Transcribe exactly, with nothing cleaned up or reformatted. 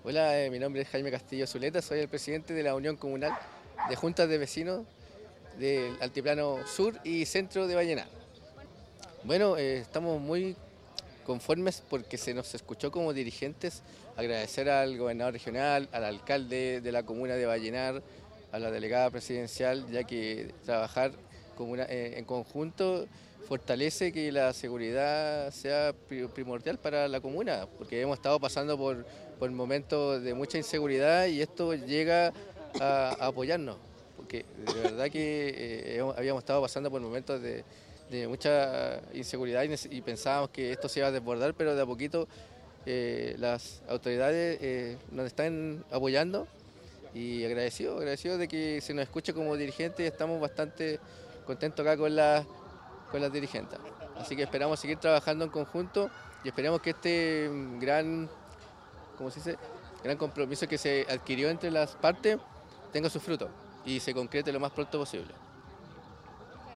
Hola, eh, mi nombre es Jaime Castillo Zuleta, soy el presidente de la Unión Comunal de Juntas de Vecinos del Altiplano Sur y Centro de Vallenar. Bueno, eh, estamos muy conformes porque se nos escuchó como dirigentes, agradecer al gobernador regional, al alcalde de la comuna de Vallenar, a la delegada presidencial, ya que trabajar comuna- eh, en conjunto fortalece que la seguridad sea pri- primordial para la comuna, porque hemos estado pasando por, por momentos de mucha inseguridad y esto llega a, a apoyarnos, porque de verdad que eh, hemos- habíamos estado pasando por momentos de de mucha inseguridad y, nece- y pensábamos que esto se iba a desbordar, pero de a poquito eh, las autoridades eh, nos están apoyando y agradecido, agradecido de que se nos escuche como dirigentes y estamos bastante contentos acá con, la, con las dirigentes. Así que esperamos seguir trabajando en conjunto y esperamos que este mm, gran, ¿cómo se dice? Gran compromiso que se adquirió entre las partes tenga sus frutos y se concrete lo más pronto posible.